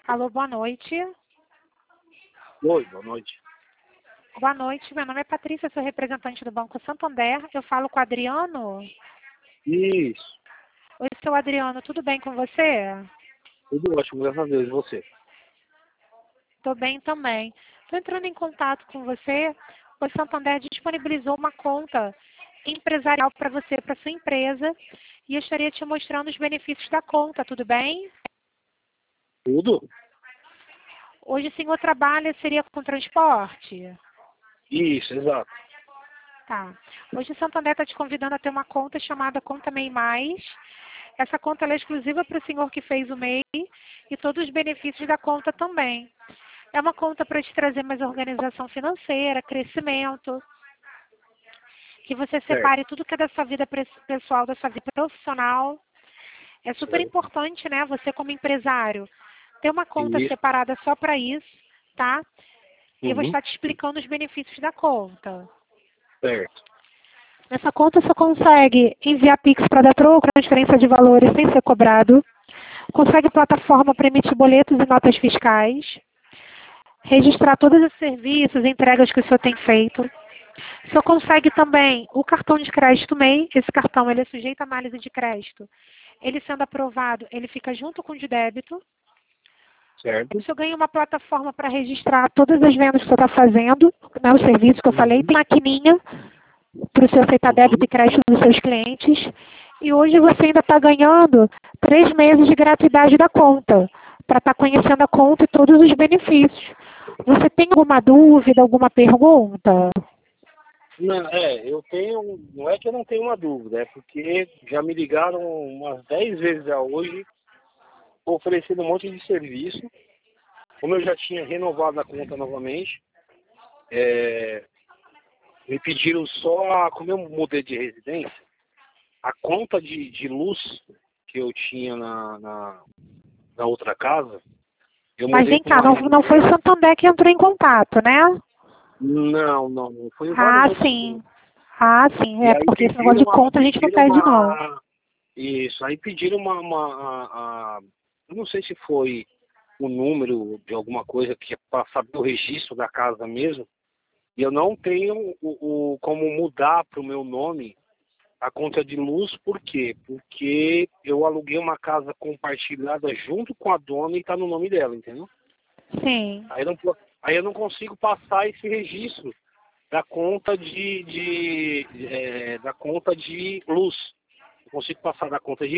Alô, boa noite. Oi, boa noite. Boa noite, meu nome é Patrícia, sou representante do Banco Santander. Eu falo com o Adriano. Isso, Oi, seu Adriano, tudo bem com você? tudo ótimo, graças a Deus. E você? Estou bem também. Estou entrando em contato com você. O Santander disponibilizou uma conta empresarial para você, para sua empresa, e eu estaria te mostrando os benefícios da conta, tudo bem? Tudo? Hoje o senhor trabalha, seria com transporte? Isso, exato. Tá. Hoje o Santander está te convidando a ter uma conta chamada Conta MEI Mais. Essa conta ela é exclusiva para o senhor que fez o MEI e todos os benefícios da conta também. É uma conta para te trazer mais organização financeira, crescimento, que você Certo, separe tudo que é da sua vida pessoal, da sua vida profissional. É super certo. importante, né? Você como empresário ter uma conta Isso. separada só para isso, tá? E eu vou Uhum. estar te explicando os benefícios da conta. Certo, Nessa conta você consegue enviar Pix para dar troco, transferência de valores sem ser cobrado. Consegue plataforma para emitir boletos e notas fiscais. Registrar todos os serviços e entregas que o senhor tem feito. O senhor consegue também o cartão de crédito MEI. Esse cartão ele é sujeito à análise de crédito. Ele sendo aprovado, ele fica junto com o de débito. O certo. senhor ganha uma plataforma para registrar todas as vendas que o senhor está fazendo, né, os serviços que eu falei. Uhum. Tem maquininha para o senhor aceitar débito Uhum. e crédito dos seus clientes. E hoje você ainda está ganhando 3 meses de gratuidade da conta, para estar conhecendo a conta e todos os benefícios. Você tem alguma dúvida, alguma pergunta? Não, eu tenho, não é que eu não tenho uma dúvida, é porque já me ligaram umas 10 vezes já hoje, oferecendo um monte de serviço. Como eu já tinha renovado a conta novamente, é, me pediram só, como eu mudei de residência, a conta de luz que eu tinha na outra casa, eu Mas mudei vem para cá, uma não foi o residência. Santander que entrou em contato, né? Não. Foi em vários Ah, outros sim. bancos. Ah, sim. E É, aí porque esse negócio de conta a gente não pediram pede, não. uma, isso, aí pediram eu não sei se foi o número de alguma coisa que é para saber o registro da casa mesmo. E eu não tenho como mudar para o meu nome a conta de luz, por quê? Porque eu aluguei uma casa compartilhada junto com a dona e está no nome dela, entendeu? Sim. Aí eu não consigo passar esse registro da conta da conta de luz. Eu consigo passar da conta de